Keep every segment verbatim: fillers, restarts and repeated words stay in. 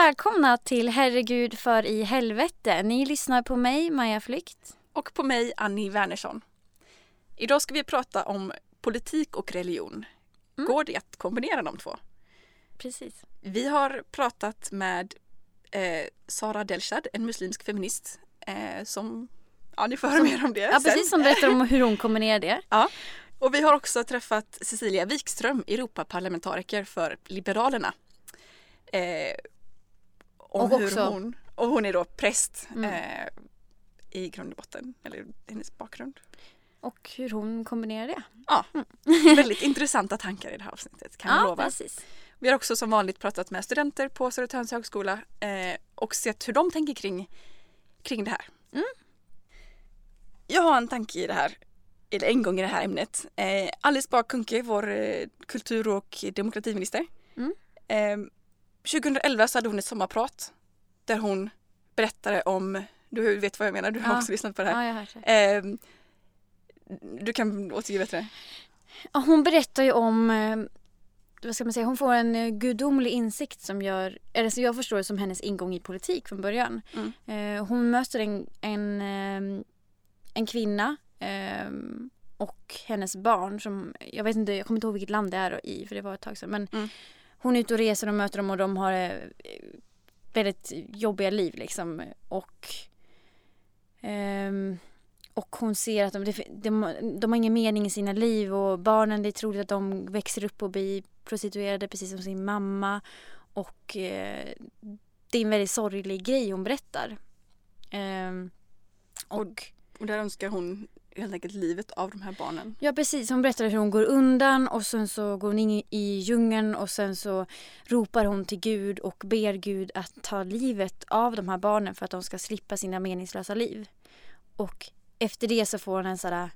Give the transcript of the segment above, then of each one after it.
välkomna till Herregud för i helvete. Ni lyssnar på mig, Maja Flykt. Och på mig, Annie Wernersson. Idag ska vi prata om politik och religion. Mm. Går det att kombinera de två? Precis. Vi har pratat med eh, Sara Delshad, en muslimsk feminist eh, som, ja ni får höra mer om det. Ja, precis, som berättar om hur hon kombinerar det. Ja, och vi har också träffat Cecilia Wikström, Europaparlamentariker för Liberalerna. Eh, och, och, hur också, hon, och hon är då präst mm. eh, i grund och botten, eller hennes bakgrund. Och hur hon kombinerar det. Ja, mm. väldigt intressanta tankar i det här avsnittet, kan jag ja, lova. Precis. Vi har också som vanligt pratat med studenter på Södertörns högskola eh, och sett hur de tänker kring, kring det här. Mm. Jag har en tanke i det här, eller en gång i det här ämnet. Eh, Alice Bah Kuhnke, vår eh, kultur- och demokratiminister. Mm. Eh, tjugoelva så hade hon ett sommarprat där hon berättade om, du vet vad jag menar, du har ja. också lyssnat på det här. Ja, jag har hört det. Eh, du kan återge bättre. Ja, hon berättar ju om, vad ska man säga, hon får en gudomlig insikt som gör, eller så jag förstår det som hennes ingång i politik från början. Mm. Hon möter en, en, en kvinna och hennes barn som, jag vet inte, jag kommer inte ihåg vilket land det är i, för det var ett tag sedan, men mm. hon är ute och reser och möter dem och de har väldigt jobbiga liv liksom, och um, och hon ser att de, de, de har ingen mening i sina liv och barnen, det är troligt att de växer upp och blir prostituerade precis som sin mamma, och eh, det är en väldigt sorglig grej hon berättar. Um, och, och, och där önskar hon helt enkelt livet av de här barnen. Ja, precis. Hon berättar hur hon går undan och sen så går hon in i djungeln och sen så ropar hon till Gud och ber Gud att ta livet av de här barnen för att de ska slippa sina meningslösa liv. Och efter det så får hon en sådär,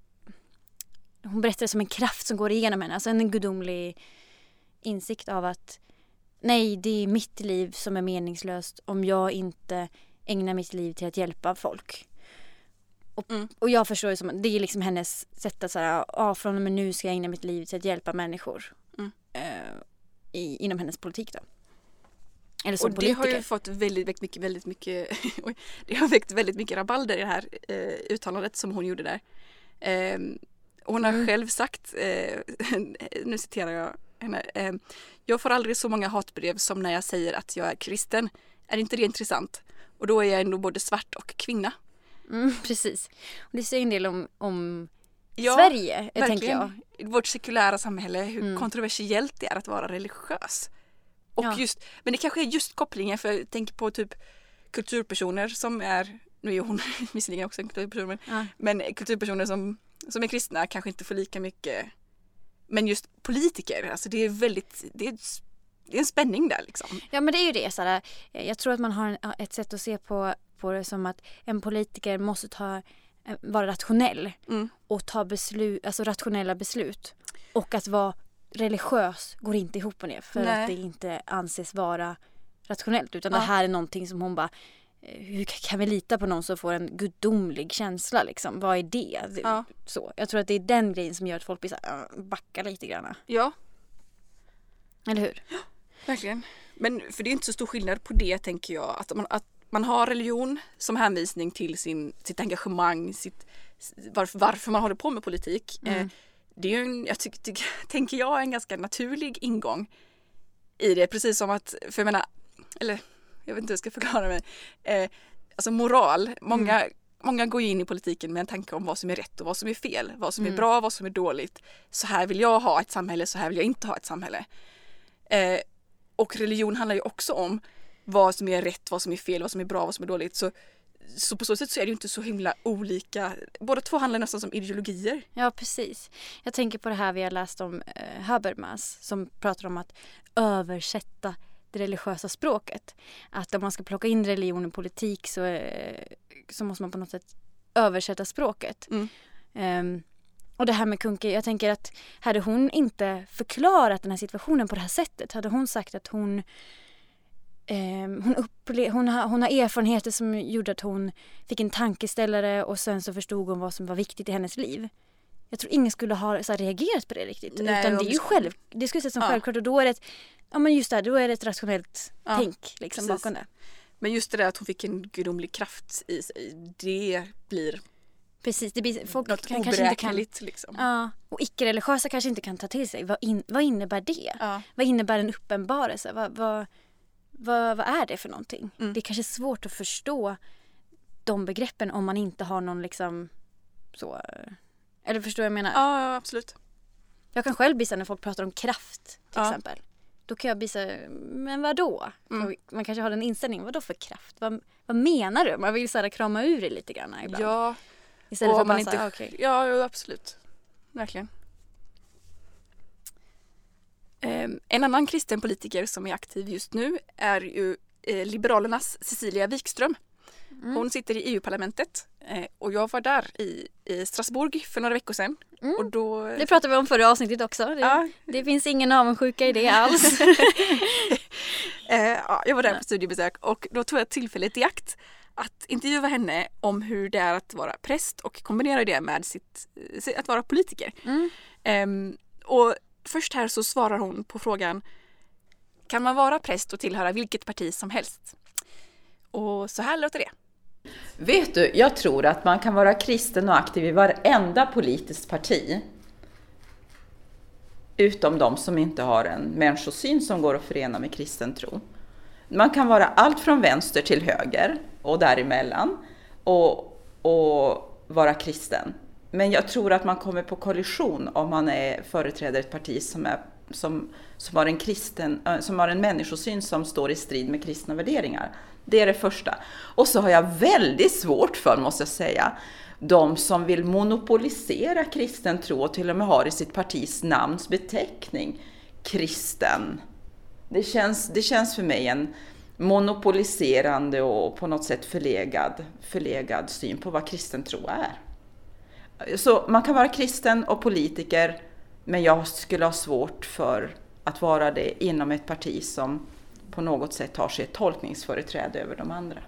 hon berättar det som en kraft som går igenom henne. Alltså en gudomlig insikt av att nej, det är mitt liv som är meningslöst om jag inte ägnar mitt liv till att hjälpa folk. Och, mm. och jag förstår det som, det är liksom hennes sätt att säga, ah, från och med nu ska jag ägna mitt liv till att hjälpa människor mm. eh, i, inom hennes politik då. Eller som och politiker. Det har ju fått väldigt mycket, väldigt mycket oj, det har väckt väldigt mycket rabalder i det här eh, uttalandet som hon gjorde där. Eh, hon har mm. själv sagt, eh, nu citerar jag henne, eh, jag får aldrig så många hatbrev som när jag säger att jag är kristen. Är inte det intressant? Och då är jag ändå både svart och kvinna. Mm, precis. Och det säger en del om, om ja, Sverige, jag tänker jag. Vårt sekulära samhälle, hur mm. kontroversiellt det är att vara religiös. Och ja. just, men det kanske är just kopplingen, för jag tänker på typ kulturpersoner som är, nu är hon visserligen också en kulturperson, men, ja. men kulturpersoner som, som är kristna kanske inte får lika mycket, men just politiker, alltså det är väldigt, det är, det är en spänning där liksom. Ja, men det är ju det, såhär, jag tror att man har ett sätt att se på, på det som att en politiker måste ta, vara rationell mm. och ta beslut, alltså rationella beslut, och att vara religiös går inte ihop med det, för Nej. att det inte anses vara rationellt, utan ja. det här är någonting som hon bara, hur kan vi lita på någon som får en gudomlig känsla liksom, vad är det? Ja. Så, jag tror att det är den grejen som gör att folk blir så här, backa lite grann. Ja. Eller hur? Ja, verkligen. Men för det är inte så stor skillnad på det, tänker jag, att man, att man har religion som hänvisning till sin, sitt engagemang, sitt, varför, varför man håller på med politik. Mm. Eh, Det är ju en, jag tycker, tycker, tänker jag, en ganska naturlig ingång i det. Precis som att, för jag menar, eller jag vet inte hur jag ska förklara mig. Eh, alltså moral, många, mm. många går in i politiken med en tanke om vad som är rätt och vad som är fel. Vad som mm. är bra, vad som är dåligt. Så här vill jag ha ett samhälle, så här vill jag inte ha ett samhälle. Eh, och religion handlar ju också om vad som är rätt, vad som är fel, vad som är bra, vad som är dåligt. Så Så på så sätt så är det ju inte så himla olika. Båda två handlar nästan som ideologier. Ja, precis. Jag tänker på det här vi har läst om eh, Habermas, som pratar om att översätta det religiösa språket. Att om man ska plocka in religion i politik så, eh, så måste man på något sätt översätta språket. Mm. Um, och det här med Kuhnke, jag tänker att hade hon inte förklarat den här situationen på det här sättet, hade hon sagt att hon Um, hon, upple- hon, har, hon har erfarenheter som gjorde att hon fick en tankeställare och sen så förstod hon vad som var viktigt i hennes liv. jag tror ingen skulle ha så här, reagerat på det riktigt. Nej, utan det är ju själv, det skulle ses som ja. självklart och då är det ett, ja men just det, då är det ett rationellt ja, tänk liksom bakom det. Men just det där att hon fick en gudomlig kraft i sig, det blir precis, det blir folk något kan, kanske inte kan liksom. Ja, och icke-religiösa kanske inte kan ta till sig. Vad, in, vad innebär det? Ja. Vad innebär en uppenbarelse? Vad, vad, vad, vad är det för någonting? Mm. Det är kanske svårt att förstå de begreppen om man inte har någon liksom så, eller förstår jag menar? Ja, ja, absolut. Jag kan själv bisa när folk pratar om kraft till ja. exempel. Då kan jag bisa, men vad då? Mm. Man kanske har en inställning, vad då för kraft? Vad, vad menar du? Man vill så här krama ur det lite grann ibland. Ja. Istället för att man inte säger, okej. Okay. Ja, ja, absolut. Verkligen. Um, en annan kristen politiker som är aktiv just nu är ju eh, Liberalernas Cecilia Wikström. Mm. Hon sitter i E U-parlamentet eh, och jag var där i, i Strasbourg för några veckor sedan. Mm. Och då... Det pratade vi om förra avsnittet också. Det, ja. det finns ingen avundsjuka i det alls. eh, ja, jag var där på studiebesök och då tog jag tillfället i akt att intervjua henne om hur det är att vara präst och kombinera det med sitt, att vara politiker. Mm. Um, och först här så svarar hon på frågan: kan man vara präst och tillhöra vilket parti som helst? Och så här låter det. Vet du, jag tror att man kan vara kristen och aktiv i varenda politiskt parti. Utom de som inte har en människosyn som går att förena med kristen tro. Man kan vara allt från vänster till höger och däremellan och, och vara kristen. Men jag tror att man kommer på kollision om man är företräder ett parti som, är, som, som, har en kristen, som har en människosyn som står i strid med kristna värderingar. Det är det första. Och så har jag väldigt svårt för, måste jag säga, de som vill monopolisera kristen tro och till och med har i sitt partis namns beteckning kristen. Det känns, det känns för mig en monopoliserande och på något sätt förlegad, förlegad syn på vad kristen tro är. Så man kan vara kristen och politiker, men jag skulle ha svårt för att vara det inom ett parti som på något sätt har sig ett tolkningsföreträde över de andra.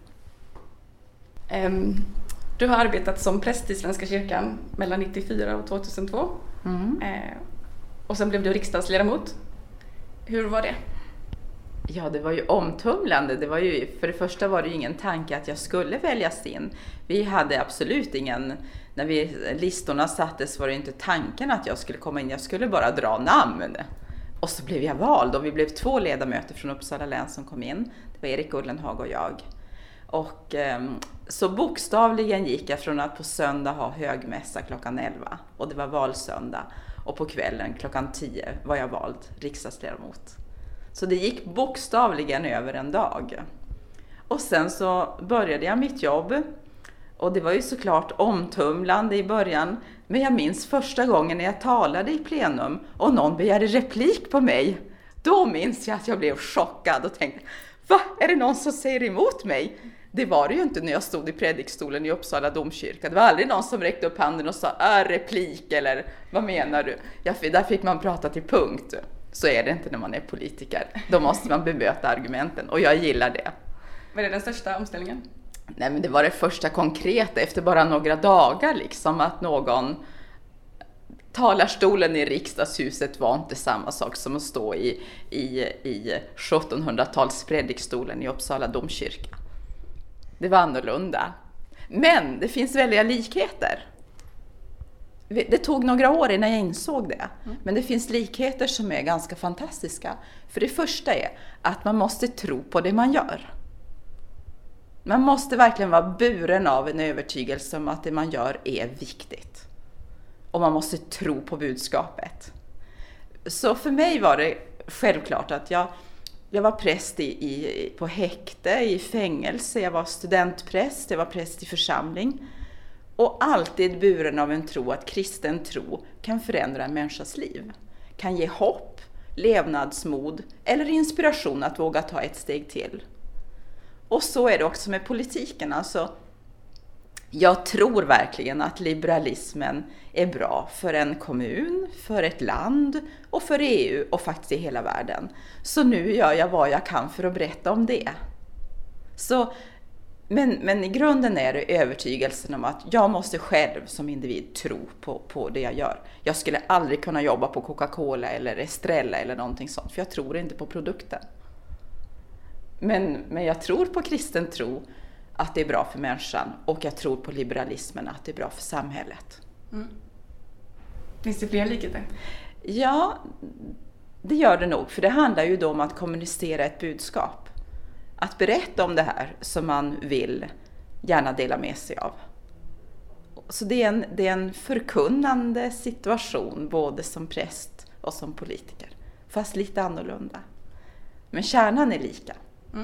Um, du har arbetat som präst i Svenska kyrkan mellan nittiofyra och tvåtusentvå. Mm. Uh, och sen blev du riksdagsledamot. Hur var det? Ja, det var ju omtumlande. Det var ju, för det första var det ju ingen tanke att jag skulle väljas in. Vi hade absolut ingen, när vi, listorna sattes var det inte tanken att jag skulle komma in. Jag skulle bara dra namn. Och så blev jag vald och vi blev två ledamöter från Uppsala län som kom in. Det var Erik Ullenhag och jag. Och så bokstavligen gick jag från att på söndag ha högmässa klockan elva. Och det var valsöndag. Och på kvällen klockan tio var jag vald riksdagsledamot. Så det gick bokstavligen över en dag. Och sen så började jag mitt jobb. Och det var ju såklart omtumlande i början. Men jag minns första gången när jag talade i plenum och någon begärde replik på mig. Då minns jag att jag blev chockad och tänkte, va? Är det någon som säger emot mig? Det var det ju inte när jag stod i predikstolen i Uppsala domkyrka. Det var aldrig någon som räckte upp handen och sa, äh, replik eller vad menar du? Ja, för där fick man prata till punkt. Så är det inte när man är politiker. Då måste man bemöta argumenten och jag gillar det. Vad är den största omställningen? Nej, men det var det första konkreta efter bara några dagar liksom, att någon talarstolen i riksdagshuset var inte samma sak som att stå i, i, i sjuttonhundratals predikstolen i Uppsala domkyrka. Det var annorlunda. Men det finns väldiga likheter. Det tog några år innan jag insåg det. Mm. Men det finns likheter som är ganska fantastiska. För det första är att man måste tro på det man gör. Man måste verkligen vara buren av en övertygelse om att det man gör är viktigt. Och man måste tro på budskapet. Så för mig var det självklart att jag, jag var präst i, i, på häkte, i fängelse. Jag var studentpräst, jag var präst i församling. Och alltid buren av en tro att kristen tro kan förändra en människas liv. Kan ge hopp, levnadsmod eller inspiration att våga ta ett steg till. Och så är det också med politiken. Alltså, jag tror verkligen att liberalismen är bra för en kommun, för ett land och för E U och faktiskt i hela världen. Så nu gör jag vad jag kan för att berätta om det. Så Men, men i grunden är det övertygelsen om att jag måste själv som individ tro på, på det jag gör. Jag skulle aldrig kunna jobba på Coca-Cola eller Estrella eller någonting sånt, för jag tror inte på produkten. Men, men jag tror på kristen tro att det är bra för människan, och jag tror på liberalismen att det är bra för samhället. Mm. Finns det fler likheter? Ja, det gör det nog, för det handlar ju då om att kommunicera ett budskap. Att berätta om det här som man vill gärna dela med sig av. Så det är en, det är en förkunnande situation både som präst och som politiker. Fast lite annorlunda. Men kärnan är lika. Mm.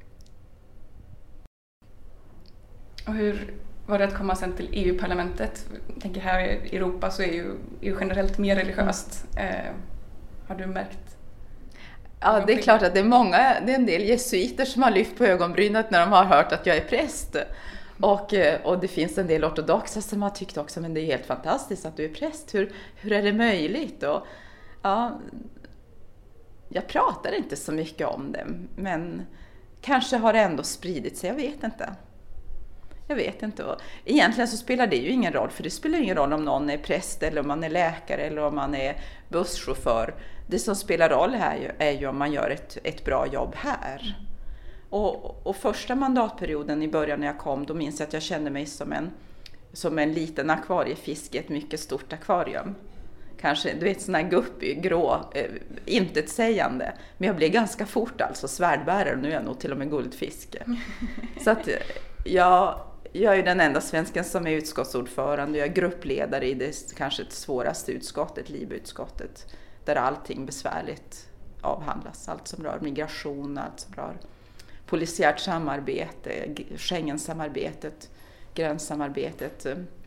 Och hur var det att komma sen till E U-parlamentet? Jag tänker här i Europa så är ju E U generellt mer religiöst. Eh, har du märkt? Ja, det är klart att det är många, det är en del jesuiter som har lyft på ögonbrynet när de har hört att jag är präst. Och, och det finns en del ortodoxa som har tyckt också, men det är helt fantastiskt att du är präst. Hur, hur är det möjligt? Och, ja, jag pratar inte så mycket om det, men kanske har det ändå spridit sig, jag vet inte. Jag vet inte. Och egentligen så spelar det ju ingen roll, för det spelar ingen roll om någon är präst eller om man är läkare eller om man är busschaufför. Det som spelar roll här är ju om man gör ett, ett bra jobb här. Och, och första mandatperioden i början när jag kom, då minns jag att jag kände mig som en, som en liten akvariefisk i ett mycket stort akvarium. Kanske, du vet, sån här guppig, grå, eh, intetsägande. Men jag blev ganska fort alltså svärdbärare, nu är jag nog till och med guldfisk. Så att jag, jag är den enda svensken som är utskottsordförande. Jag är gruppledare i det kanske det svåraste utskottet, livutskottet. Där allting besvärligt avhandlas. Allt som rör migration, allt som rör polisiärt samarbete, Schengensamarbetet, gränssamarbetet.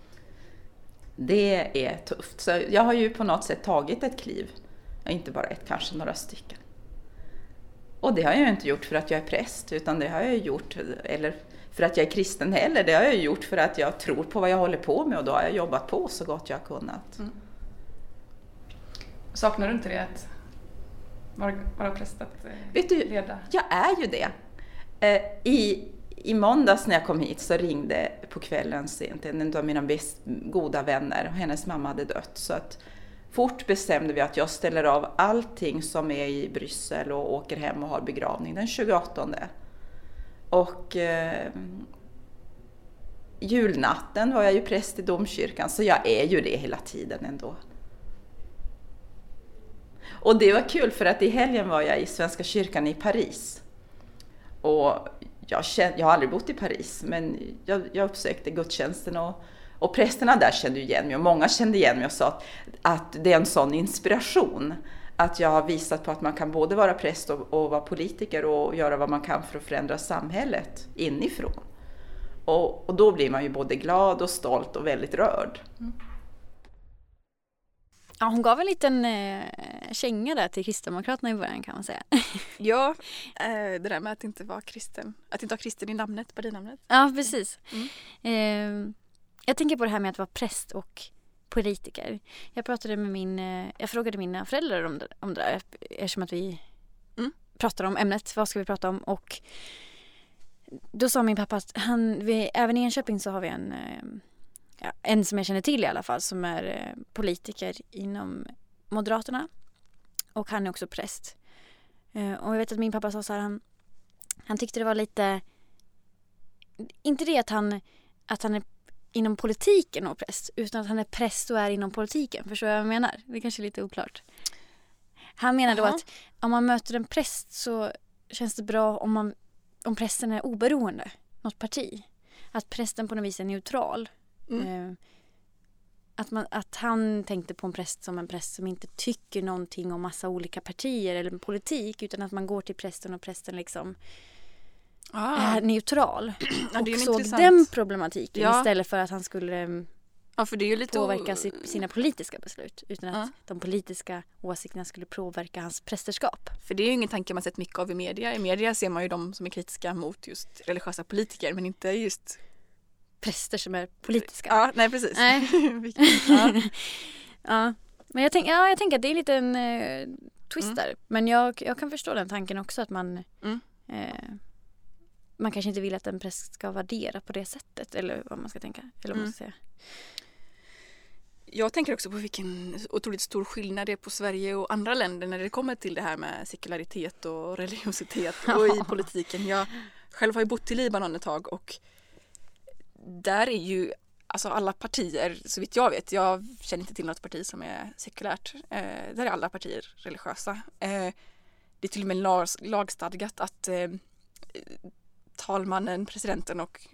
Det är tufft. Så jag har ju på något sätt tagit ett kliv. Inte bara ett, kanske några stycken. Och det har jag ju inte gjort för att jag är präst, utan det har jag gjort, eller för att jag är kristen heller. Det har jag gjort för att jag tror på vad jag håller på med, och då har jag jobbat på så gott jag har kunnat. Mm. Saknar du inte det att vara, vara präst, att Vet du, leda? Jag är ju det. Eh, i, I måndags när jag kom hit så ringde på kvällen sent en av mina bäst, goda vänner, och hennes mamma hade dött. Så att fort bestämde vi att jag ställer av allting som är i Bryssel och åker hem och har begravning den tjugoåttonde. Och eh, julnatten var jag ju präst i domkyrkan, så jag är ju det hela tiden ändå. Och det var kul för att i helgen var jag i Svenska kyrkan i Paris. Och jag, kände, jag har aldrig bott i Paris, men jag, jag uppsökte gudstjänsten och, och prästerna där kände igen mig. Och många kände igen mig och sa att, att det är en sån inspiration. Att jag har visat på att man kan både vara präst och, och vara politiker och göra vad man kan för att förändra samhället inifrån. Och, och då blir man ju både glad och stolt och väldigt rörd. Mm. Ja, hon gav en liten eh, känga där till Kristdemokraterna i början, kan man säga. Ja, eh, det där med att inte vara kristen. Att inte ha kristen i namnet, partinamnet. Ja, precis. Mm. Eh, jag tänker på det här med att vara präst och politiker. Jag pratade med min, eh, jag frågade mina föräldrar om det, om det där, eftersom att vi mm. pratar om ämnet. Vad ska vi prata om? Och då sa min pappa att han, vi, även i Enköping så har vi en... Eh, Ja, en som jag känner till i alla fall, som är eh, politiker inom Moderaterna, och han är också präst. Eh, och jag vet att min pappa sa så här, han, han tyckte det var lite, inte det att han, att han är inom politiken och präst, utan att han är präst och är inom politiken. Förstår jag vad jag menar? Det är kanske lite oklart. Han menar då Aha. att om man möter en präst så känns det bra om, man, om prästen är oberoende, något parti. Att prästen på något vis är neutral. Mm. Att, man, att han tänkte på en präst som en präst som inte tycker någonting om massa olika partier eller politik, utan att man går till prästen och prästen liksom ah. är neutral. Ja, och såg intressant. Den problematiken ja. Istället för att han skulle ja, för det är ju lite påverka o... sina politiska beslut, utan att ja. De politiska åsikterna skulle påverka hans prästerskap. För det är ju ingen tanke man sett mycket av i media. I media ser man ju de som är kritiska mot just religiösa politiker, men inte just präster som är politiska. Ja, nej precis. Nej. ja. ja. Men jag tänker ja, jag tänker att det är lite en eh, twist där. Mm. Men jag, jag kan förstå den tanken också, att man mm. eh, man kanske inte vill att en präst ska värdera på det sättet, eller vad man ska tänka, eller vad man ska säga. Jag tänker också på vilken otroligt stor skillnad det är på Sverige och andra länder när det kommer till det här med sekularitet och religiositet och i politiken. Jag själv har ju bott i Libanon ett tag och där är ju alltså alla partier, så vitt jag vet, jag känner inte till något parti som är sekulärt, eh, där är alla partier religiösa. Eh, det är till och med lag, lagstadgat att eh, talmannen, presidenten och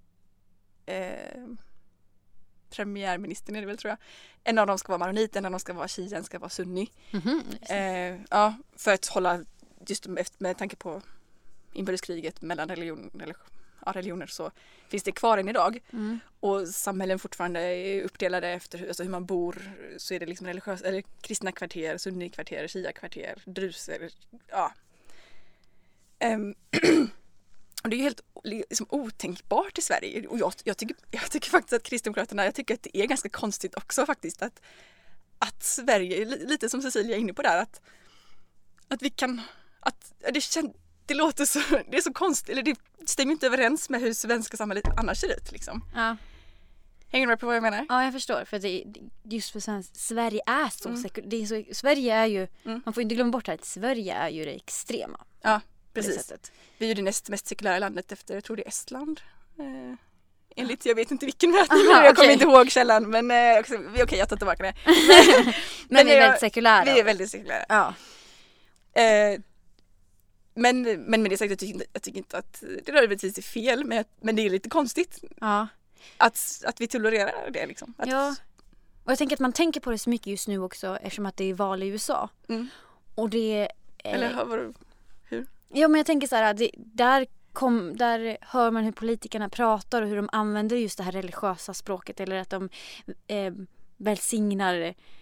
eh, premiärministern är det väl tror jag. En av dem ska vara maronit, en av dem ska vara shia, en ska vara sunni. Mm-hmm, eh, ja, för att hålla, just med, med tanke på inbördeskriget mellan religion, eller, ja, religioner så finns det kvar än idag. Mm. Och samhällen fortfarande är uppdelade efter hur, alltså hur man bor, så är det liksom religiösa, eller kristna kvarter, sunni-kvarter, shia-kvarter, druser, ja. Um, Och det är ju helt liksom, otänkbart i Sverige. Och jag, jag, tycker, jag tycker faktiskt att Kristdemokraterna, jag tycker att det är ganska konstigt också faktiskt att, att Sverige, lite som Cecilia är inne på där, att, att vi kan, att det, känd, det låter så, det är så konstigt, eller det stämmer inte överens med hur svenska samhället annars ser ut liksom. Ja. Hänger du med på vad jag menar? Ja, jag förstår. För det, just för svensk, Sverige är så mm. säkert. Det är så, Sverige är ju, mm. man får inte glömma bort att Sverige är ju det extrema. Ja. Precis. Vi är ju det näst mest sekulära landet efter, jag tror det är Estland. Eh, enligt, jag vet inte vilken mätning, jag kommer okay. inte ihåg källan, men eh, okej, okay, jag tar tillbaka det. Men, men, men vi är jag, väldigt sekulära. Vi är väldigt sekulära. Ja. Eh, men, men med det sagt, jag tycker inte, jag tycker inte att det nödvändigtvis är fel, men, men det är lite konstigt ja. att, att vi tolererar det. Liksom. Att, ja, och jag tänker att man tänker på det så mycket just nu också, eftersom att det är val i U S A. Mm. Och det... Eh, Eller har hur? Ja, men jag tänker så här, det, där, kom, där hör man hur politikerna pratar och hur de använder just det här religiösa språket, eller att de eh, välsignar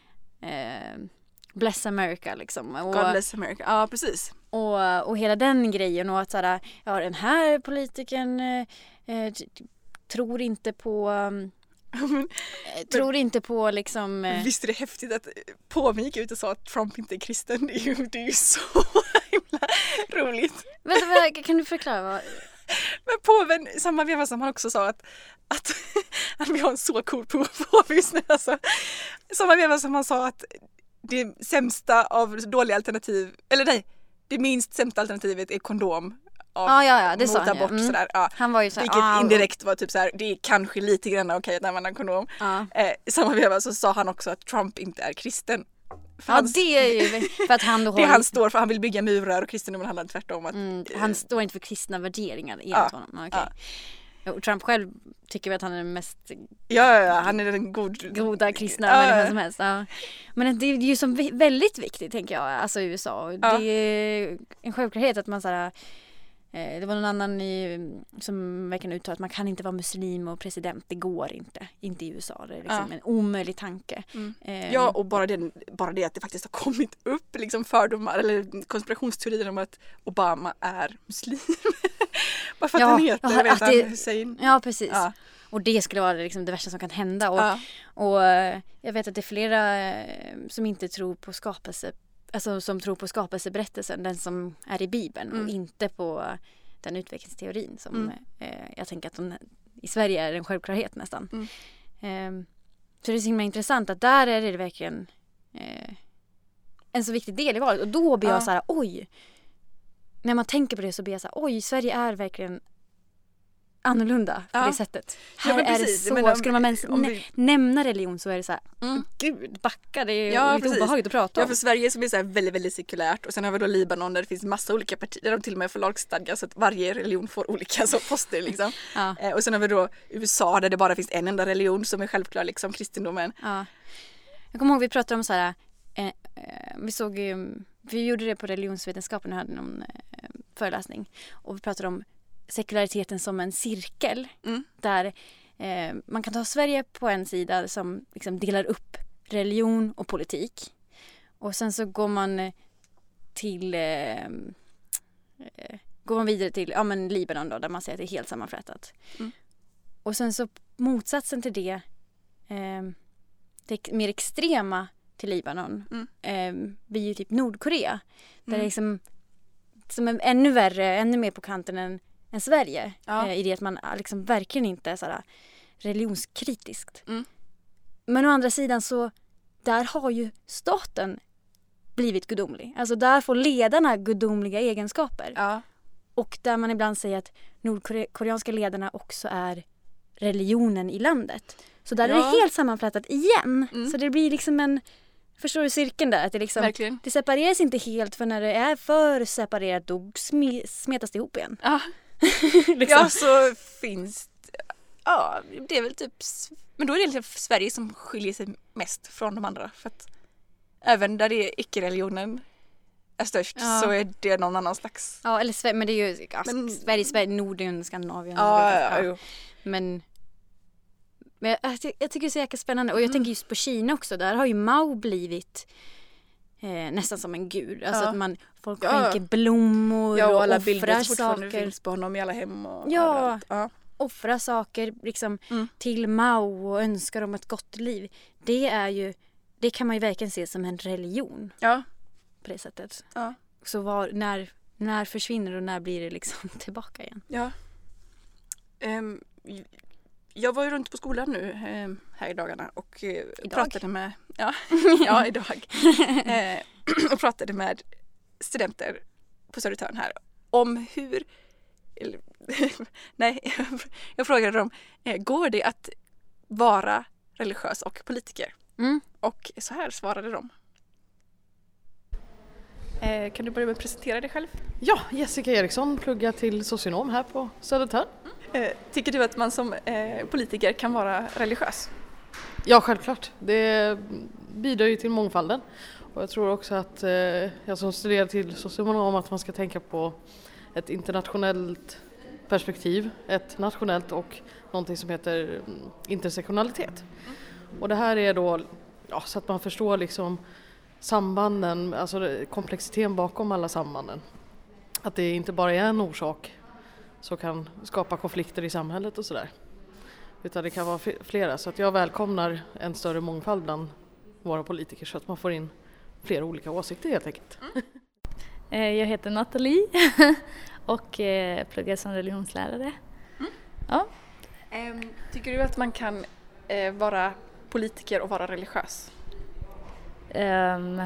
eh, Bless America liksom. Och, God bless America, ja precis. Och, och hela den grejen, och att så här, ja, den här politikern eh, tror inte på... Um, men, tror men, inte på liksom... Eh... Visst är det häftigt att påven gick ut och sa att Trump inte är kristen. Det är ju, det är ju så himla roligt. Vänta, kan du förklara vad... Men påven, samma veva som han också sa att, att, att vi har en så cool påve just nu. Alltså. Samma veva som han sa att det sämsta av dåliga alternativ, eller nej, det minst sämsta alternativet är kondom. Av, ah, ja, ja, det mot sa han, abort, ja. Mm. sådär. Ja. Han var ju så här, vilket ah, indirekt var typ så här, det är kanske lite grann okej när man har kondom. Ah. Eh, samma veva så sa han också att Trump inte är kristen. För ja, hans, det är ju för att han då det han står för, han vill bygga murar, och kristendomen handlar tvärtom att, mm, han eh, står inte för kristna värderingar enligt ja, honom. Okay. Ja. Och Trump själv tycker vi att han är den mest ja, ja, han är den god, goda kristna ja, människan som helst. Ja. Men det är ju som väldigt viktigt, tänker jag, alltså i U S A. Ja. Det är en självklarhet att man så här, eh, det var någon annan i, som verkligen uttalade att man kan inte vara muslim och president, det går inte, inte i U S A. Det är liksom ja. en omöjlig tanke. Mm. Eh, ja, och bara det, bara det att det faktiskt har kommit upp liksom fördomar eller konspirationsteorier om att Obama är muslim. Bara för att ja, han heter, ja, vet att han, det, Hussein. Ja, precis. Ja. Och det skulle vara liksom det värsta som kan hända. Och, ja. och jag vet att det är flera som inte tror på skapelse, alltså som tror på skapelseberättelsen, den som är i Bibeln, mm. och inte på den utvecklingsteorin som mm. eh, jag tänker att de, i Sverige är en självklarhet nästan. Mm. Eh, så det är så himla intressant att där är det verkligen eh, en så viktig del i valet. Och då blir ja. jag så här, oj, när man tänker på det så blir jag så här, oj, Sverige är verkligen annorlunda på ja. det sättet. Här ja, är det så, men om, skulle man ens om vi... nämna religion så är det så här, mm. gud, backa, det är ja, lite precis. obehagligt att prata om. Ja, för Sverige som är så här väldigt, väldigt sekulärt, och sen har vi då Libanon där det finns massa olika partier, där de till och med får lagstadga så att varje religion får olika så poster liksom. Ja. Eh, och sen har vi då U S A där det bara finns en enda religion som är självklar, liksom kristendomen. Ja. Jag kommer ihåg vi pratade om så här, eh, eh, vi såg vi gjorde det på religionsvetenskapen och hade någon eh, föreläsning, och vi pratade om sekulariteten som en cirkel, mm. där eh, man kan ta Sverige på en sida som liksom delar upp religion och politik, och sen så går man till eh, eh, går man vidare till ja, men Libanon då, där man säger att det är helt sammanflätat. Mm. Och sen så motsatsen till det, eh, det mer extrema till Libanon, mm. eh, blir ju typ Nordkorea, där mm. det är liksom som är ännu värre, ännu mer på kanten än än Sverige. Ja. Eh, I det att man liksom verkligen inte är så här religionskritiskt. Mm. Men å andra sidan så där har ju staten blivit gudomlig. Alltså där får ledarna gudomliga egenskaper. Ja. Och där man ibland säger att nordkoreanska ledarna också är religionen i landet. Så där Ja. är det helt sammanflätat igen. Mm. Så det blir liksom en, förstår du cirkeln där? Att det, liksom, Verkligen. det separeras inte helt, för när det är för separerat då smi- smetas det ihop igen. Ja. liksom. Ja, så finns ja, det är väl typ, men då är det egentligen Sverige som skiljer sig mest från de andra, för att även där det är icke-religionen är störst Ja. så är det någon annan slags. Ja, eller Sverige, men det är ju ja, Men- Sverige, Sverige, Norden, Skandinavien. Ja, ja, jo. Men, men jag, jag, ty- jag tycker det är så jäkla spännande. Och jag Mm. tänker just på Kina också. Där har ju Mao blivit eh, nästan som en gud. Alltså Ja. att man, folk Ja. skänker blommor Ja, och och alla offrar bilder som fortfarande saker. finns på honom i alla hem och Ja. överallt. Ja. Offra saker liksom, Mm. till Mao och önskar dem ett gott liv. Det är ju, det kan man ju verkligen se som en religion Ja. på det sättet. Ja. Så var, när, när försvinner och när blir det liksom tillbaka igen? Ja. Ehm, jag var ju runt på skolan nu ehm, här i dagarna och eh, pratade med ja, ja idag eh, och pratade med studenter på Södertörn här om hur eller, nej, jag frågade dem, eh, går det att vara religiös och politiker? Mm. Och så här svarade de. Eh, kan du börja med att presentera dig själv? Ja, Jessica Eriksson pluggar till socionom här på Södertörn. Eh, tycker du att man som eh, politiker kan vara religiös? Ja, självklart. Det bidrar ju till mångfalden. Och jag tror också att eh, jag som studerar till socionom att man ska tänka på ett internationellt perspektiv, ett nationellt och någonting som heter mm, intersektionalitet. Och det här är då ja, så att man förstår liksom sambanden, alltså komplexiteten bakom alla sambanden. Att det inte bara är en orsak som kan skapa konflikter i samhället och sådär. Utan det kan vara flera. Så att jag välkomnar en större mångfald bland våra politiker så att man får in flera olika åsikter helt enkelt. Jag heter Nathalie och pluggar som religionslärare. Mm. Ja. Ehm, tycker du att man kan eh, vara politiker och vara religiös? Um,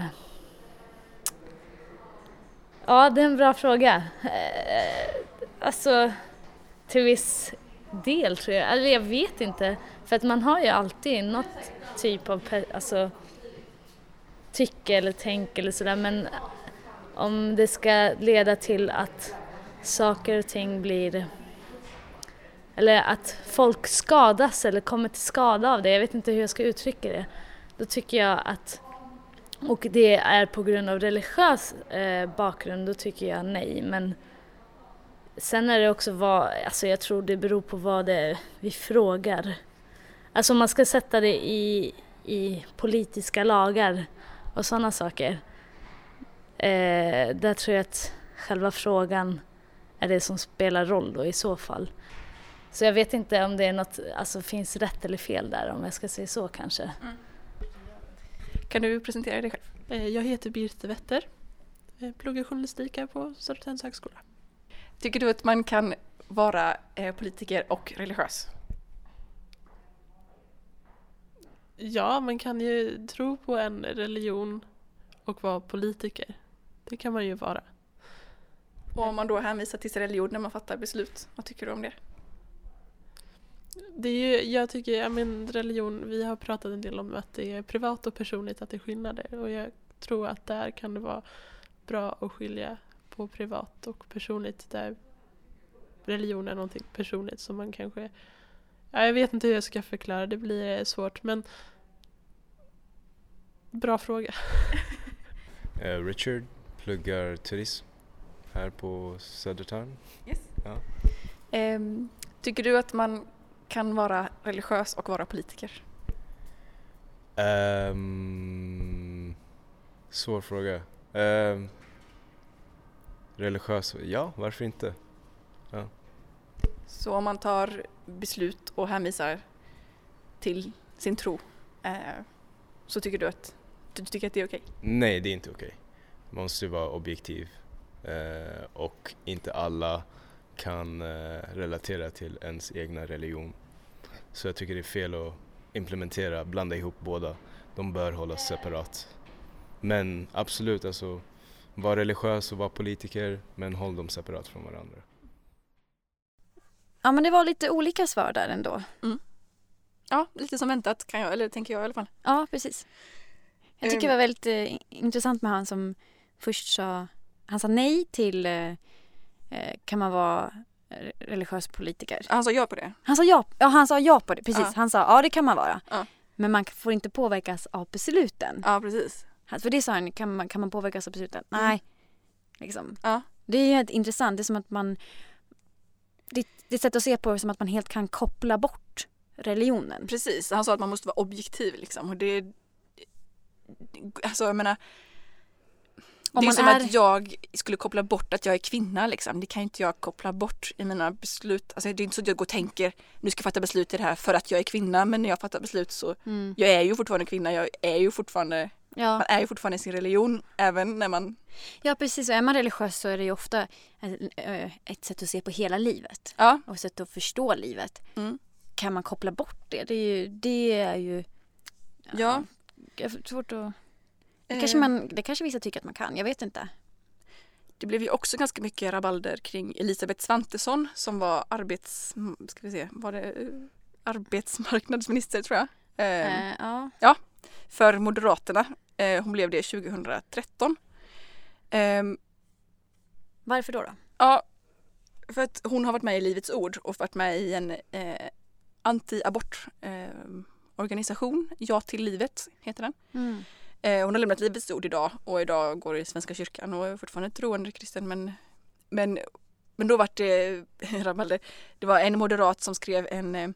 ja, det är en bra fråga. Uh, alltså, till viss del tror jag. Eller jag vet inte. För att man har ju alltid något typ av pe- alltså, tycke eller tänk eller sådär. Men om det ska leda till att saker och ting blir... Eller att folk skadas eller kommer till skada av det. Jag vet inte hur jag ska uttrycka det. Då tycker jag att... Och det är på grund av religiös eh, bakgrund, då tycker jag nej. Men sen är det också vad... Alltså jag tror det beror på vad det är vi frågar. Alltså om man ska sätta det i, i politiska lagar och sådana saker. Eh, där tror jag att själva frågan är det som spelar roll då i så fall. Så jag vet inte om det är något, alltså finns rätt eller fel där, om jag ska säga så kanske. Mm. Kan du presentera dig själv? Jag heter Birte Wetter. Jag pluggar journalistik här på Södertörns högskola. Tycker du att man kan vara eh, politiker och religiös? Ja, man kan ju tro på en religion och vara politiker. Det kan man ju vara. Och om man då hänvisar till sin religion när man fattar beslut, vad tycker du om det? Det är ju, jag tycker, ja, men religion, vi har pratat en del om att det är privat och personligt, att det är skillnader. Och jag tror att där kan det vara bra att skilja på privat och personligt. Där religion är någonting personligt som man kanske... Ja, jag vet inte hur jag ska förklara, det blir svårt. Men bra fråga. Richard pluggar turism här på Södertörn. Yes. Ja. Ehm, tycker du att man kan vara religiös och vara politiker? Um, svår fråga. Um, religiös, ja, varför inte? Ja. Så om man tar beslut och hänvisar till sin tro, eh, så tycker du att, du tycker att det är okej? Nej, det är inte okej. Man måste vara objektiv. Uh, och inte alla kan eh, relatera till ens egna religion. Så jag tycker det är fel att implementera, blanda ihop båda. De bör hållas separat. Men absolut, alltså, var religiös och var politiker, men håll dem separat från varandra. Ja, men det var lite olika svar där ändå. Mm. Ja, lite som väntat kan jag, eller tänker jag i alla fall. Ja, precis. Jag tycker Um, det var väldigt eh, intressant med han som först sa, han sa nej till eh, kan man vara religiös politiker. Han sa ja på det. Han sa ja, ja, han sa ja på det, precis. Ja. Han sa ja, det kan man vara. Ja. Men man får inte påverkas av besluten. Ja, precis. För det sa han, kan man, kan man påverkas av besluten? Mm. Nej. Liksom. Ja. Det är ju helt intressant. Det är som att man, det, det är ett sätt att se på det som att man helt kan koppla bort religionen. Precis, han sa att man måste vara objektiv liksom. Och det, alltså jag menar, Om det är man som är... att jag skulle koppla bort att jag är kvinna liksom. Det kan inte jag koppla bort i mina beslut. Alltså det är inte så att jag går och tänker, nu ska jag fatta beslut i det här för att jag är kvinna. Men när jag fattar beslut så, Mm. jag är ju fortfarande kvinna, jag är ju fortfarande, Ja. man är ju fortfarande i sin religion. Även när man, ja, precis. Och är man religiös så är det ju ofta ett sätt att se på hela livet. ja. Och ett sätt att förstå livet. Mm. Kan man koppla bort det? Det är ju, det är ju Ja. ja, svårt att... Det Eh. kanske, man, det kanske vissa tycker att man kan, jag vet inte. Det blev ju också ganska mycket rabalder kring Elisabeth Svantesson som var arbets, ska vi se, var det eh, arbetsmarknadsminister tror jag. Eh, Eh, ja. för Moderaterna. Eh, hon blev det tjugohundratretton. Eh, Varför då då? ja, för att hon har varit med i Livets Ord och varit med i en eh, anti-abort eh, organisation. Ja till livet heter den. Mm. Eh, hon har lämnat Livets Ord idag och idag går i Svenska kyrkan och är fortfarande troende kristen. Men, men, men då var det rabalder. Det var en moderat som skrev en eh,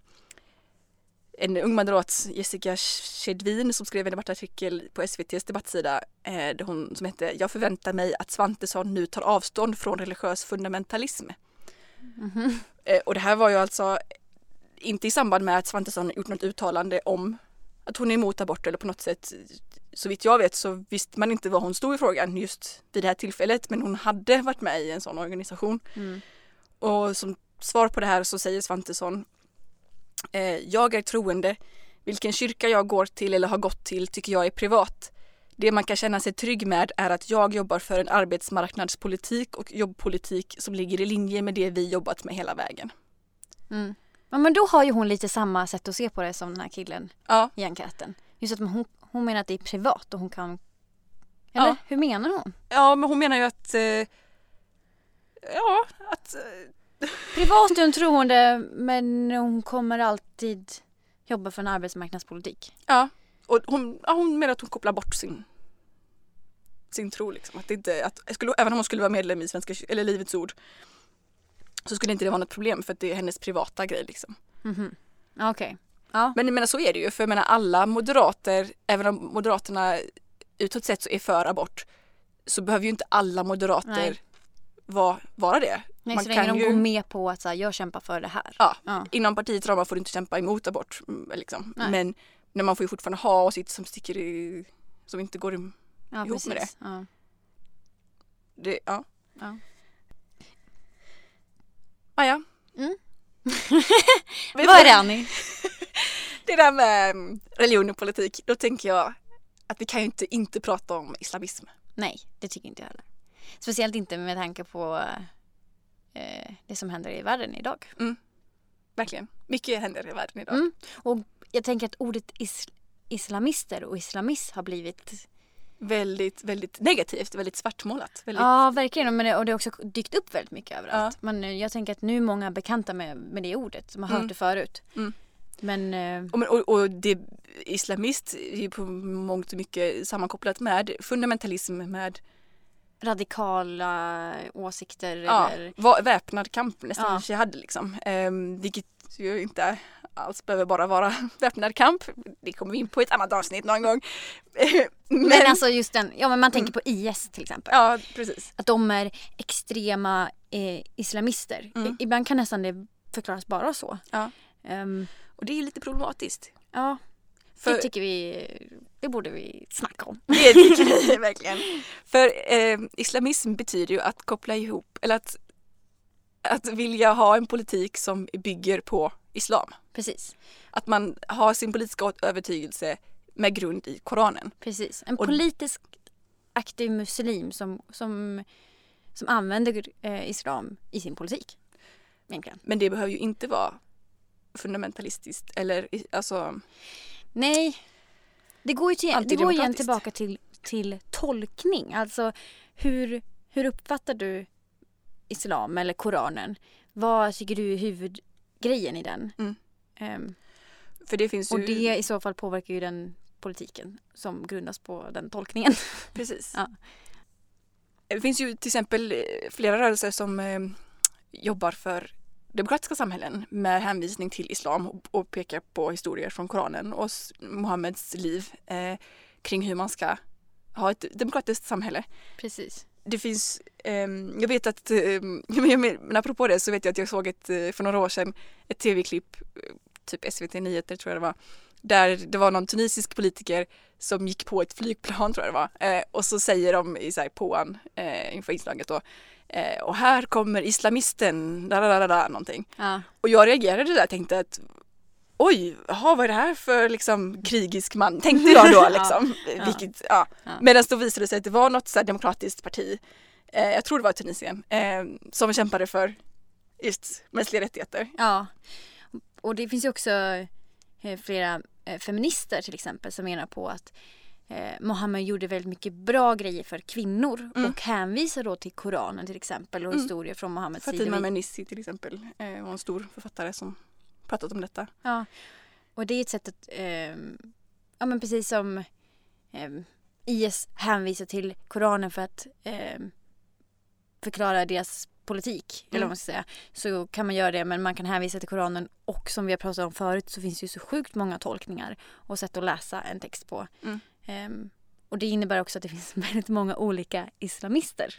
en ung moderat, Jessica Skedvin, som skrev en debattartikel på S V T:s debattsida eh, där hon, som hette Jag förväntar mig att Svantesson nu tar avstånd från religiös fundamentalism. Mm-hmm. Eh, och det här var ju alltså inte i samband med att Svantesson gjort något uttalande om att hon är emot abort eller på något sätt. Så vitt jag vet så visste man inte vad hon stod i frågan just vid det här tillfället, men hon hade varit med i en sån organisation. Mm. Och som svar på det här så säger Svantesson eh, jag är troende. Vilken kyrka jag går till eller har gått till tycker jag är privat. Det man kan känna sig trygg med är att jag jobbar för en arbetsmarknadspolitik och jobbpolitik som ligger i linje med det vi jobbat med hela vägen. Mm. Ja, men då har ju hon lite samma sätt att se på det som den här killen Ja, i enkäten. Just att hon, hon menar att det är privat och hon kan... Eller Ja. hur menar hon? ja men hon menar ju att eh, ja, att eh, Privat är hon troende, men hon kommer alltid jobba för en arbetsmarknadspolitik. ja, och hon, ja, hon menar att hon kopplar bort sin sin tro liksom. Att det inte, att, skulle, även om hon skulle vara medlem i Svenska eller Livets Ord så skulle inte det vara något problem för att det är hennes privata grej liksom. Mhm. Okej. Okay. Ja. Men jag menar, så är det ju, för jag menar, alla moderater, även om moderaterna utåt sett så är för abort, så behöver ju inte alla moderater Nej. vara, vara det. Nej, Man så länge kan de ju, går med på att så här, jag kämpar för det här. ja, Ja. inom partiets ramar får du inte kämpa emot abort liksom. Nej. Men när man får ju fortfarande ha åsikter som sticker i, som inte går i, Ja, ihop med precis. Ja. det, ja. Ja. Ah, ja. Mm. Vad Vad är det, Annie? Det där med religion och politik, då tänker jag att vi kan ju inte inte prata om islamism. Nej, det tycker inte jag heller. Speciellt inte med tanke på eh, det som händer i världen idag. Verkligen. Mycket händer i världen idag. Mm. Och jag tänker att ordet is- islamister och islamism har blivit... Väldigt, väldigt negativt, väldigt svartmålat. Väldigt, Ja, verkligen. Men det, och det har också dykt upp väldigt mycket överallt. Ja. Men jag tänker att nu är många bekanta med, med det ordet. Som har hört Mm. det förut. Mm. Men... Eh, Och, men- och, och det, islamist är ju på mångt och mycket sammankopplat med fundamentalism, med radikala åsikter ja, eller... va- väpnad kamp nästan Ja. jihad liksom. Um, vilket ju inte alls behöver bara vara väpnad kamp. Det kommer vi in på ett annat avsnitt någon gång. men, Men alltså just den, ja men man tänker på I S till exempel. ja, precis. Att de är extrema eh, islamister. Mm. I, ibland kan nästan det förklaras bara så. Ja. Um, Och det är lite problematiskt. ja, För, det tycker vi, det borde vi snacka om. det tycker vi verkligen. För eh, islamism betyder ju att koppla ihop, eller att att vilja ha en politik som bygger på islam. Precis. Att man har sin politiska övertygelse med grund i Koranen. Precis. En Och- politisk aktiv muslim som, som, som använder eh, islam i sin politik. Egentligen. Men det behöver ju inte vara fundamentalistiskt eller i- alltså Nej, det går ju till, det går igen Antidemokratiskt. tillbaka till, till tolkning. Alltså hur, hur uppfattar du islam eller Koranen? Vad tycker du är huvudgrejen i den? Mm. Ehm, för det finns ju och det i så fall påverkar ju den politiken som grundas på den tolkningen. precis. Ja. Det finns ju till exempel eh, flera rörelser som eh, jobbar för demokratiska samhällen med hänvisning till islam och, och pekar på historier från Koranen och s- Muhammeds liv eh, kring hur man ska ha ett demokratiskt samhälle. Precis. Det finns, ehm, jag vet att, ehm, men men apropå det så vet jag att jag såg ett, eh, för några år sedan ett tv-klipp, eh, typ S V T Nyheter tror jag det var, där det var någon tunisisk politiker som gick på ett flygplan tror jag det var, eh, och så säger de i så här påan eh, inför inslaget då, eh, och här kommer islamisten, da, da, da, da, någonting. Ja. Och jag reagerade där och tänkte att oj, aha, vad är det här för liksom krigisk man, tänkte jag då liksom. Ja. Vilket, ja. Ja. Medan då visade det sig att det var något så här demokratiskt parti, eh, jag tror det var Tunisien, eh, som kämpade för just mänskliga rättigheter. Ja, och det finns ju också eh, flera eh, feminister till exempel som menar på att eh, Mohammed gjorde väldigt mycket bra grejer för kvinnor Mm. och hänvisar då till Koranen till exempel och Mm. historier från Mohammeds sida. Fatima Mernissi till exempel eh, var en stor författare som pratat om detta. Ja, och det är ett sätt att, eh, ja men precis som eh, I S hänvisar till Koranen för att eh, förklara deras politik, eller Mm. vad man ska säga, så kan man göra det, men man kan hänvisa till Koranen och som vi har pratat om förut så finns det ju så sjukt många tolkningar och sätt att läsa en text på. Mm. Ehm, och det innebär också att det finns väldigt många olika islamister.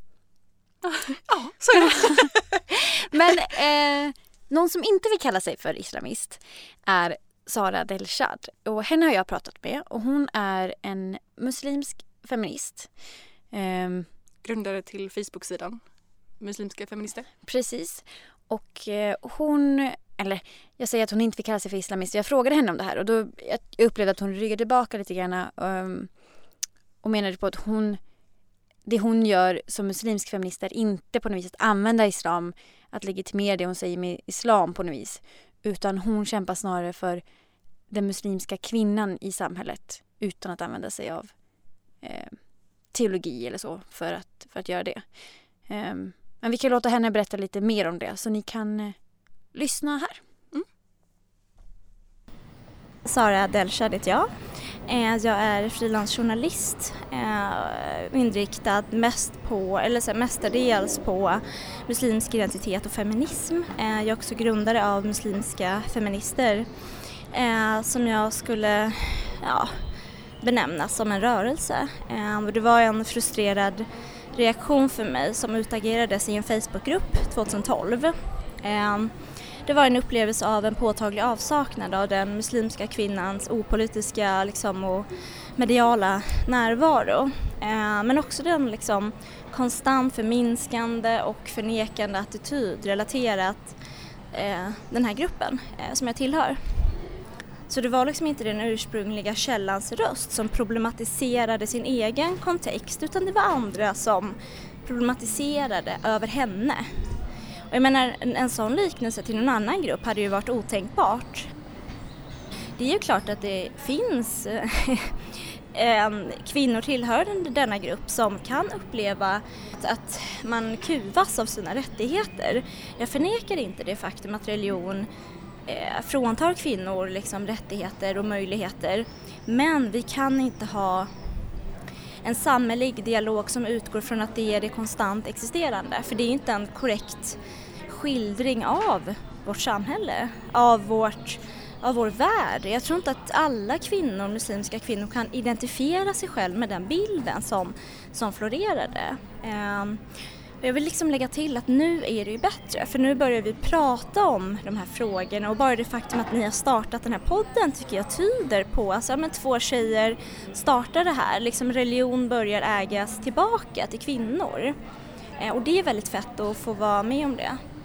Ja, så är det. Men eh, någon som inte vill kalla sig för islamist är Sara Delshad. Och henne har jag pratat med och hon är en muslimsk feminist. Ehm, Grundare till Facebook-sidan Muslimska feminister. precis. Och eh, hon, eller jag säger att hon inte vill kalla sig för islamist. Jag frågade henne om det här och då jag upplevde att hon ryggade tillbaka lite grann um, och menade på att hon, det hon gör som muslimsk feminist är inte på något vis att använda islam, att legitimera det hon säger med islam på något vis. Utan hon kämpar snarare för den muslimska kvinnan i samhället utan att använda sig av eh, teologi eller så för att, för att göra det. Um, men vi kan låta henne berätta lite mer om det så ni kan eh, lyssna här. Sara Delshad heter jag. Eh, Jag är frilansjournalist, eh, inriktad mest på, eller så här, mestadels på muslimsk identitet och feminism. Eh, Jag är också grundare av Muslimska feminister eh, som jag skulle ja, benämna som en rörelse. Eh, Det var en frustrerad reaktion för mig som utagerades i en Facebookgrupp tjugohundratolv. Eh, Det var en upplevelse av en påtaglig avsaknad av den muslimska kvinnans opolitiska liksom, och mediala närvaro. Eh, men också den liksom, konstant förminskande och förnekande attityd relaterat eh, den här gruppen eh, som jag tillhör. Så det var liksom inte den ursprungliga källans röst som problematiserade sin egen kontext utan det var andra som problematiserade över henne. Och jag menar, en, en sån liknelse till någon annan grupp hade ju varit otänkbart. Det är ju klart att det finns eh, kvinnor tillhörande denna grupp som kan uppleva att man kuvas av sina rättigheter. Jag förnekar inte det faktum att religion eh, fråntar kvinnor liksom, rättigheter och möjligheter. Men vi kan inte ha en samhällelig dialog som utgår från att det är det konstant existerande. För det är inte en korrekt skildring av vårt samhälle, av, vårt, av vår värld. Jag tror inte att alla kvinnor, muslimska kvinnor, kan identifiera sig själv med den bilden som, som florerade. Um, jag vill liksom lägga till att nu är det ju bättre, för nu börjar vi prata om de här frågorna och bara det faktum att ni har startat den här podden tycker jag tyder på alltså, men två tjejer startar det här, liksom religion börjar ägas tillbaka till kvinnor. Eh, och det är väldigt fett att få vara med om det.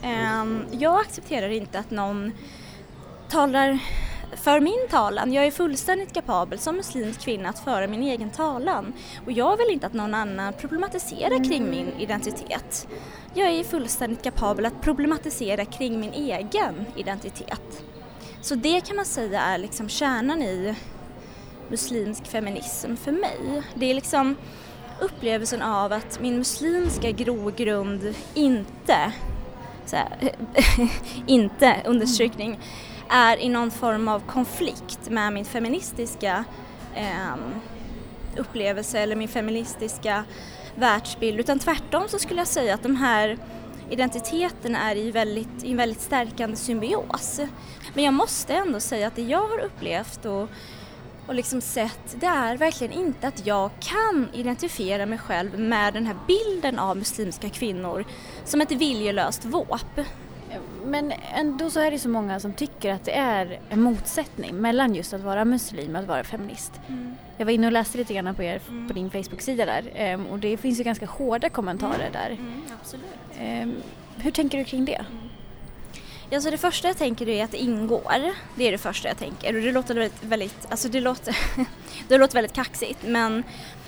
Jag accepterar inte att någon talar för min talan. Jag är fullständigt kapabel som muslimsk kvinna att föra min egen talan. Och jag vill inte att någon annan problematiserar kring min identitet. Jag är fullständigt kapabel att problematisera kring min egen identitet. Så det kan man säga är liksom kärnan i muslimsk feminism för mig. Det är liksom upplevelsen av att min muslimska grogrund inte, så här, inte understrykning, är i någon form av konflikt med min feministiska eh, upplevelse eller min feministiska världsbild, utan tvärtom så skulle jag säga att de här identiteterna är i, väldigt, i en väldigt stärkande symbios. Men jag måste ändå säga att det jag har upplevt och, och liksom sett, det är verkligen inte att jag kan identifiera mig själv med den här bilden av muslimska kvinnor som ett viljelöst våp. Men ändå så är det så många som tycker att det är en motsättning mellan just att vara muslim och att vara feminist. Mm. Jag var inne och läste lite grann på er mm. på din Facebook-sida där och det finns ju ganska hårda kommentarer mm. där. Mm, absolut. Um, hur tänker du kring det? Mm. Ja, så det första jag tänker är att det ingår. Det är det första jag tänker och det låter väldigt, väldigt alltså det låter, det låter väldigt kaxigt, men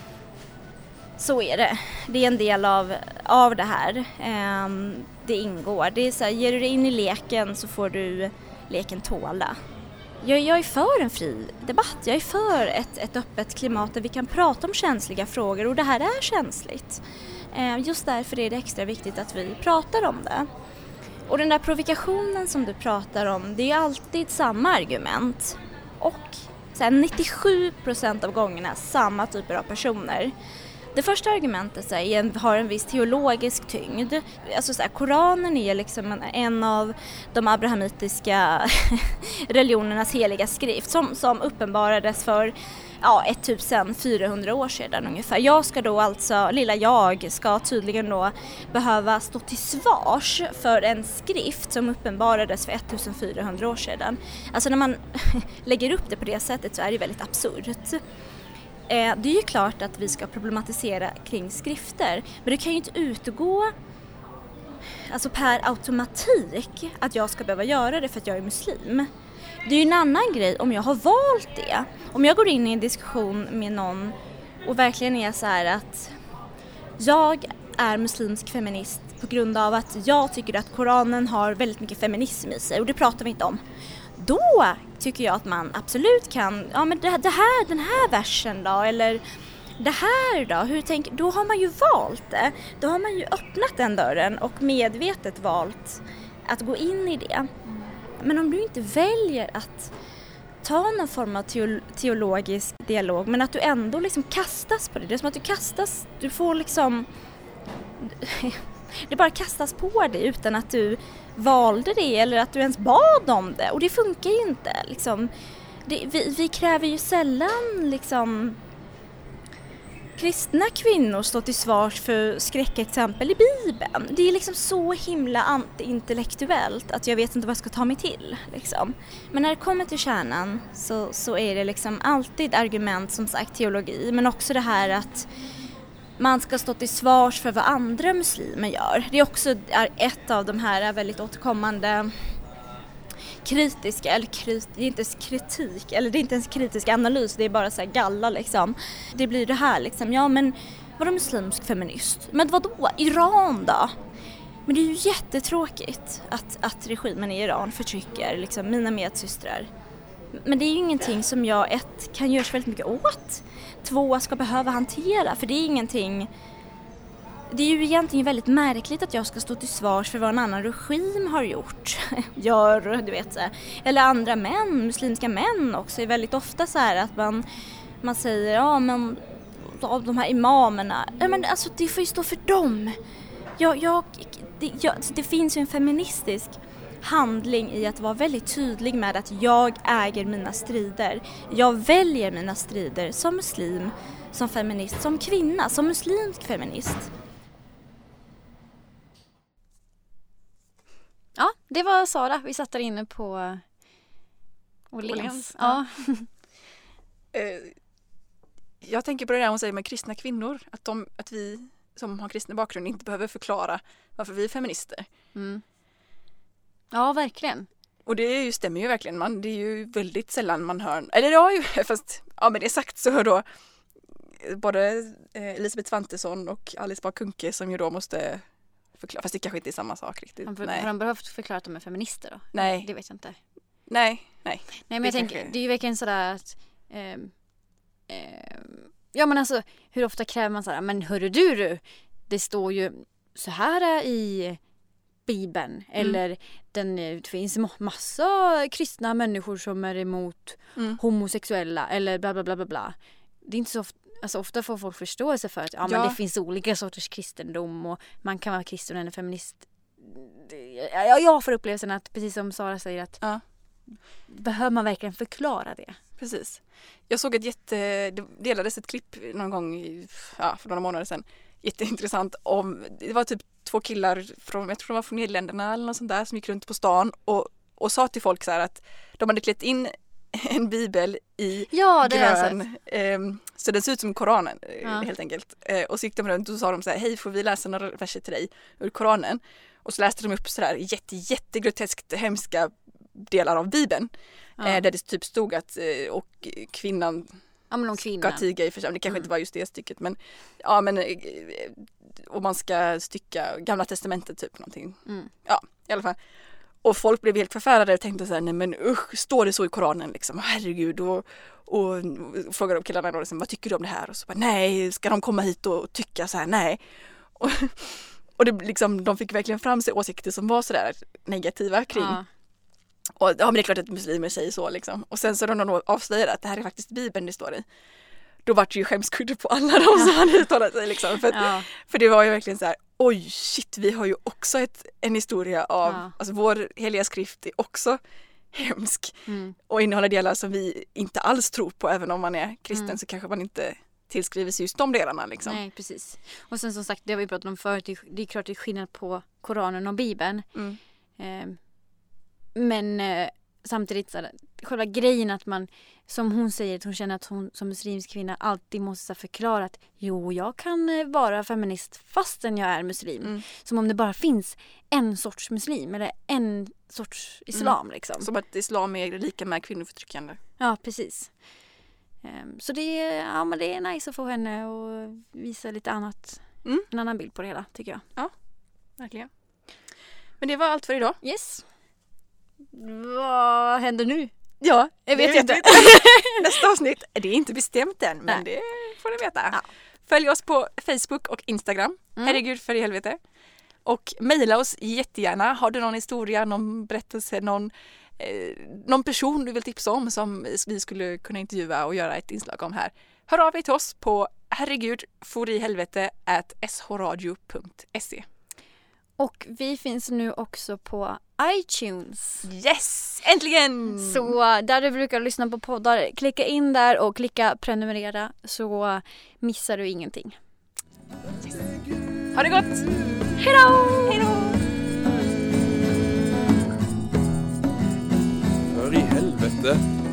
så är det. Det är en del av, av det här. Um, det ingår. Det är så här, ger du dig in i leken så får du leken tåla. Jag, jag är för en fri debatt. Jag är för ett, ett öppet klimat där vi kan prata om känsliga frågor och det här är känsligt. Um, just därför är det extra viktigt att vi pratar om det. Och den där provokationen som du pratar om, det är alltid samma argument. Och så här, nittiosju procent av gångerna samma typer av personer. Det första argumentet så här, har en viss teologisk tyngd. Alltså, så här, Koranen är liksom en, en av de abrahamitiska religionernas heliga skrift som, som uppenbarades för ja, fjortonhundra år sedan ungefär. Jag ska då alltså, lilla jag ska tydligen då behöva stå till svars för en skrift som uppenbarades för fjortonhundra år sedan. Alltså när man lägger upp det på det sättet så är det väldigt absurt. Det är ju klart att vi ska problematisera kring skrifter, men det kan ju inte utgå alltså per automatik att jag ska behöva göra det för att jag är muslim. Det är ju en annan grej om jag har valt det. Om jag går in i en diskussion med någon och verkligen är så här att jag är muslimsk feminist på grund av att jag tycker att Koranen har väldigt mycket feminism i sig och det pratar vi inte om. Då tycker jag att man absolut kan, ja men det, det här, den här versen då, eller det här då, hur tänker, då har man ju valt det. Då har man ju öppnat den dörren och medvetet valt att gå in i det. Men om du inte väljer att ta någon form av teolo- teologisk dialog, men att du ändå liksom kastas på det, det är som att du kastas, du får liksom, det bara kastas på dig utan att du valde det eller att du ens bad om det. Och det funkar ju inte. Liksom. Det, vi, vi kräver ju sällan liksom, kristna kvinnor står till svars för skräckexempel i Bibeln. Det är liksom så himla antiintellektuellt att jag vet inte vad jag ska ta mig till. Liksom. Men när det kommer till kärnan så, så är det liksom alltid argument, som sagt, teologi. Men också det här att man ska stå till svars för vad andra muslimer gör. Det är också ett av de här väldigt återkommande kritiska, eller krit, det är inte ens kritik, eller det är inte ens kritisk analys, det är bara så här galla liksom. Det blir det här liksom, ja men vadå muslimsk feminist? Men vad då? Iran då? Men det är ju jättetråkigt att, att regimen i Iran förtrycker liksom mina medsystrar. Men det är ju ingenting som jag ett kan göra så väldigt mycket åt. Två ska behöva hantera, för det är ingenting. Det är ju egentligen väldigt märkligt att jag ska stå till svars för vad en annan regim har gjort. Gör, du vet så här. Eller andra män, muslimska män också är väldigt ofta så här att man man säger ja men av de här imamerna, ja men alltså det får ju stå för dem. Jag jag det, jag, det finns ju en feministisk handling i att vara väldigt tydlig med att jag äger mina strider. Jag väljer mina strider som muslim, som feminist, som kvinna, som muslimsk feminist. Ja, det var Sara. Vi satt där inne på Åhléns. Ja. Jag tänker på det där hon säger med kristna kvinnor. Att, de, att vi som har kristen bakgrund inte behöver förklara varför vi är feminister. Mm. Ja, verkligen. Och det ju, stämmer ju verkligen. Man, det är ju väldigt sällan man hör, eller ja, ju, fast ja, med det sagt så hör då både Elisabeth Svantesson och Alice Bah Kuhnke som ju då måste förklara, fast det kanske inte är samma sak riktigt. Har, nej. har de behövt förklara att de är feminister då? Nej. Det vet jag inte. Nej, nej. Nej, men det jag tänker, kanske... det är ju verkligen sådär att eh, eh, ja men alltså, hur ofta kräver man sådär, men hörru du du, det står ju så här i Bibeln, mm. eller den, det finns massa kristna människor som är emot mm. homosexuella eller bla bla bla bla bla. Det är inte så ofta, alltså ofta får folk förståelse för att ja, ja. Men det finns olika sorters kristendom och man kan vara kristen eller feminist. Jag, jag får upplevelsen att, precis som Sara säger, att ja. behöver man verkligen förklara det? Precis. Jag såg ett jätte, det delades ett klipp någon gång i, ja, för några månader sedan. Jätteintressant om, det var typ två killar från, jag tror de var från Nederländerna eller något sånt där, som gick runt på stan och, och sa till folk så här att de hade klätt in en bibel i ja, det grön, eh, så det ser ut som Koranen ja. helt enkelt. Eh, och så gick de runt och sa de så här, hej får vi läsa några verser till dig ur Koranen? Och så läste de upp så där jätte, jättegroteskt hemska delar av Bibeln. Ja. Eh, där det typ stod att eh, och kvinnan ja, men ska tiga i församlingen. Det kanske mm. inte var just det stycket, men ja, men eh, och man ska stycka Gamla testamentet typ någonting. Mm. Ja, i alla fall. Och folk blev helt förfärade och tänkte så här, nej men usch, står det så i Koranen liksom? Herregud. Och, och, och frågade de killarna då liksom, vad tycker du om det här? Och så bara, nej, ska de komma hit och tycka så här? Nej. Och, och det liksom, de fick verkligen fram sig åsikter som var så där negativa kring. Ja. Och ja, men det är klart att muslimer säger så liksom. Och sen så när de avslöjade att det här är faktiskt Bibeln det står i. Då var det ju skämskudde på alla de som ja. hade uttalat sig liksom. För, ja. för det var ju verkligen så här, oj shit, vi har ju också ett, en historia av, ja. alltså vår heliga skrift är också hemsk. Mm. Och innehåller delar som vi inte alls tror på, även om man är kristen mm. så kanske man inte tillskriver sig just de delarna liksom. Nej, precis. Och sen som sagt, det har vi pratat om förut, det är klart det är skillnad på Koranen och Bibeln. Mm. Eh, men eh, samtidigt så här, själva grejen att man, som hon säger, att hon känner att hon som muslimsk kvinna alltid måste förklara att jo, jag kan vara feminist fastän jag är muslim. Mm. Som om det bara finns en sorts muslim eller en sorts islam. Mm. Liksom. Som att islam är lika med kvinnoförtryckande. Ja, precis. Um, så det är, ja, men det är nice att få henne och visa lite annat, mm. en annan bild på det hela, tycker jag. Ja, verkligen. Men det var allt för idag. Yes. Vad händer nu? Ja, jag vet inte. Nästa avsnitt, det är inte bestämt än, men Nej. det får ni veta. Ja. Följ oss på Facebook och Instagram. Mm. Herregud för i helvete. Och mejla oss jättegärna. Har du någon historia, någon berättelse, någon, eh, någon person du vill tipsa om som vi skulle kunna intervjua och göra ett inslag om här. Hör av dig till oss på herregud for i helvete at s h radio punkt se. Och vi finns nu också på iTunes. Yes! Äntligen! Så där du brukar lyssna på poddar, klicka in där och klicka prenumerera så missar du ingenting. Yes. Ha det gott! Hej då! Hej då! För i helvete!